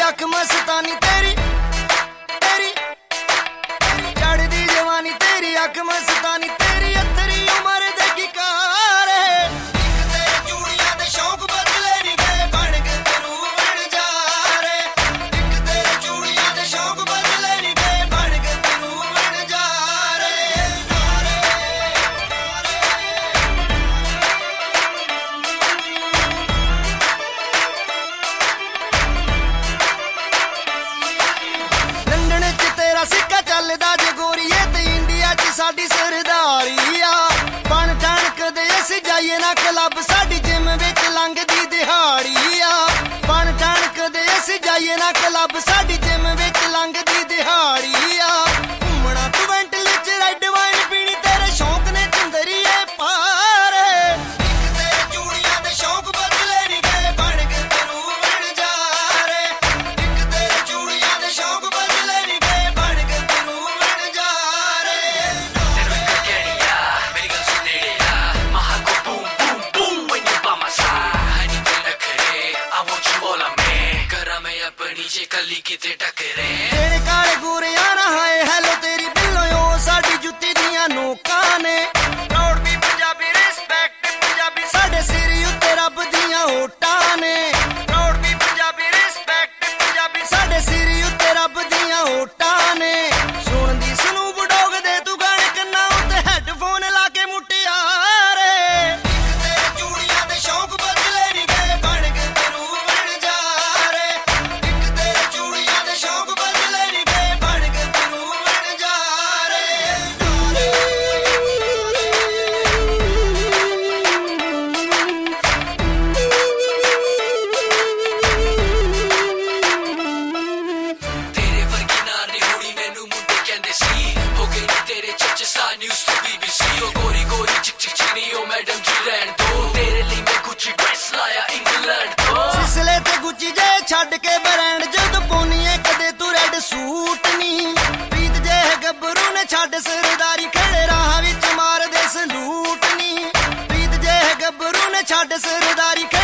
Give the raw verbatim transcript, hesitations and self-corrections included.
अख मस्तानी तेरी तेरी चढ़दी जवानी तेरी अख मस्तानी तेरी अतरी उम्र दे की कार है इक तेरे चूड़ियां दे शौक बदले नहीं गए बन के तू बन जा रे इक तेरे चूड़ियां दे शौक बदले नहीं गए बन के तू बन जा रे लंदन च तेरा सिक्का चलदा जे गोरीए ते इंडिया च साडी सरदारी आ बन ठणक दे अस जाइए ना क्लब साडी जिम विच लंघदी दिहाड़ी आ बन ठणक दे अस जाइए ना क्लब साडी जिम विच लंघदी दिहाड़ी आ घूमना तू वेंटल च रेड वाइन पीनी तेरे शौक ने चंदरीए पार इक तेरे चूड़ियां दे शौक बदले नहीं गए बन के तू बन जा रे इक तेरे चूड़ियां दे शौक बदले नहीं गए बन के तू बन जा रे तेरे एक कहड़िया मेरी गल सुन नेड़िया महा go boom boom boom when you by my side honey ते नखरे I want you all of me करा मैं अपनी जे कली किते टकरे तेरे काले गोरिया ना हाय हेलो तेरी बिल्लो ओ साडी जुत्ती दियां नोकां ने प्राउड भी पंजाबी रिस्पेक्ट पंजाबी साडे सिर उत्ते रब दियां होटां ने प्राउड भी पंजाबी रिस्पेक्ट पंजाबी साडे सिर उत्ते रब दियां होटां ने सुन दी स्नूप डॉग दे तू गाने कन्ना उत्ते हेडफोन ला के मुटियारे इक तेरे चूड़ियां दे शौक बदले नहीं गए बन के तू बन जा रे इक तेरे चूड़ियां दे शौक बदले नहीं गए बन के तू बन जा रे तेरे वर्गी नार नी होनी मैनू मुंडे कहंदे सी हो गई नी तेरे चच सा news to B B C ओ गोरी गोरी चिक चिक चिकनी ओ मैडम जी रहन दो तेरे लिए मैं गुच्ची ड्रेस लाया इंग्लैंड तो सिसले ते गुच्ची जे छड्ड के ब्रांड जद पोनीए कदे तू रेड सूट नी प्रीत जे गब्बरू ने छड्ड सरदारी खड़े राह विच मार दे सलूट नी प्रीत जे गब्बरू ने छड्ड सरदारी